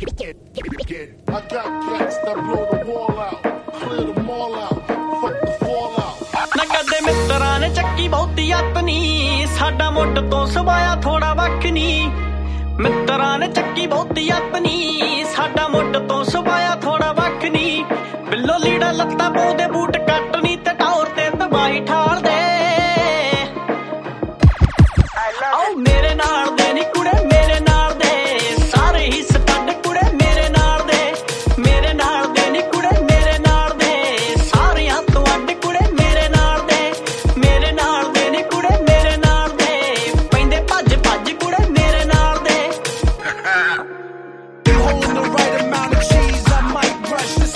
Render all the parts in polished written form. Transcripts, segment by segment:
I got cats that blow the wall out, clear them all out, fuck the fallout. ਨਾ ਕਦੇ ਮਿੱਤਰਾਂ ਨੇ ਚੱਕੀ ਬਹੁਤੀ ਅੱਤ ਨੀ, ਸਾਡਾ ਮੁੱਢ ਤੋਂ ਸਵਾਇਆ ਥੋੜਾ ਵੱਖ ਨੀ। ਮਿੱਤਰਾਂ ਨੇ ਚੱਕੀ ਬਹੁਤੀ ਅੱਤ ਨੀ, ਸਾਡਾ ਮੁੱਢ ਤੋਂ ਸਵਾਇਆ ਥੋੜਾ ਵੱਖ ਨੀ। ਬਿੱਲੋ ਲੀੜਾ ਲੱਤਾਂ ਪਾਉਂਦੇ ਬੂਟ ਕੱਟ ਨੀ, ਤੇ ਟੌਰ ਤੇ ਦਵਾਈ ਠਾਲ ਦੇ। ਆਓ ਮੇਰੇ ਨਾਲ ਦੇ ਨੀ ਕੁੜੇ ਮੇਰੇ ਨਾਲ ਦੇ, ਸਾਰੇ ਹੀ ਸਟੱਡ ਕੁੜੇ ਮੇਰੇ ਨਾਲ ਦੇ। ਮੇਰੇ ਨਾਲ ਦੇ ਨੀ ਕੁੜੇ ਮੇਰੇ ਨਾਲ ਦੇ, ਸਾਰਿਆਂ ਤੋਂ ਅੱਡ ਕੁੜੇ ਮੇਰੇ ਨਾਲ ਦੇ। ਮੇਰੇ ਨਾਲ ਦੇ ਨੀ ਕੁੜੇ ਮੇਰੇ ਨਾਲ ਦੇ, ਪੈਂਦੇ ਭੱਜ ਭੱਜ ਕੁੜੇ ਮੇਰੇ ਨਾਲ ਦੇ। Holding the right amount of cheese, I might rush this.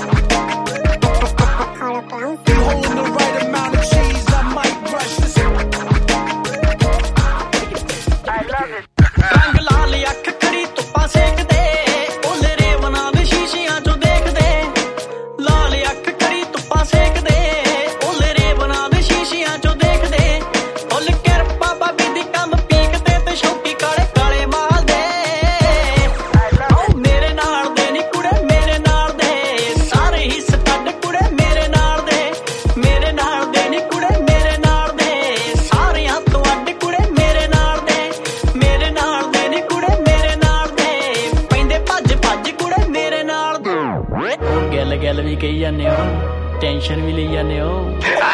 Holding the right amount of cheese, I might rush this. ਰੰਗ ਲਾਲ ਅੱਖ ਖੜੀ ਧੁੱਪਾਂ ਸੇਕਦੇ, ਓਲੇ ਰੇਵਨਾਂ ਦੇ ਸ਼ੀਸ਼ਿਆਂ ਚੋਂ ਦੇਖਦੇ। ਲਾਲ ਅੱਖ ਖੜੀ ਧੁੱਪਾਂ ਸੇਕਦੇ, ਓਲੇ ਰੇਵਨਾਂ ਦੇ ਸ਼ੀਸ਼ਿਆਂ ਚੋਂ ਦੇਖਦੇ। ਫੁੱਲ ਕਿਰਪਾ ਬਾਬੀ ਦੀ ਕੰਮ ਪੀਕਦੇ, ਤੇ ਸ਼ੌਕੀ ਕਾਲੇ ਕਾਲੇ ਮਾਲਦੇ। ਆਓ ਮੇਰੇ ਨਾਲ ਦੇ ਨੀ ਕੁੜੇ ਮੇਰੇ ਨਾਲ ਦੇ, ਸਾਰੇ ਹੀ ਸਟੱਡ ਕੁੜੇ ਮੇਰੇ ਨਾਲ ਦੇ। ਮੇਰੇ ਨਾਲ ਦੇ ਨੀ ਕੁੜੇ ਮੇਰੇ ਨਾਲ ਦੇ, ਸਾਰਿਆਂ ਤੋਂ ਅੱਡ ਕੁੜੇ ਮੇਰੇ ਨਾਲ ਦੇ। ਮੇਰੇ ਨਾਲ ਦੇ ਨੀ ਕੁੜੇ ਮੇਰੇ ਨਾਲ ਦੇ, ਪੈਂਦੇ ਭੱਜ ਭੱਜ ਕੁੜੇ ਮੇਰੇ ਨਾਲ ਦੇ। ਗੱਲ ਗੱਲ ਵੀ ਕਹੀ ਜਾਂਦੇ ਹੋ, ਟੈਨਸ਼ਨ ਵੀ ਲਈ ਜਾਂਦੇ ਹੋ।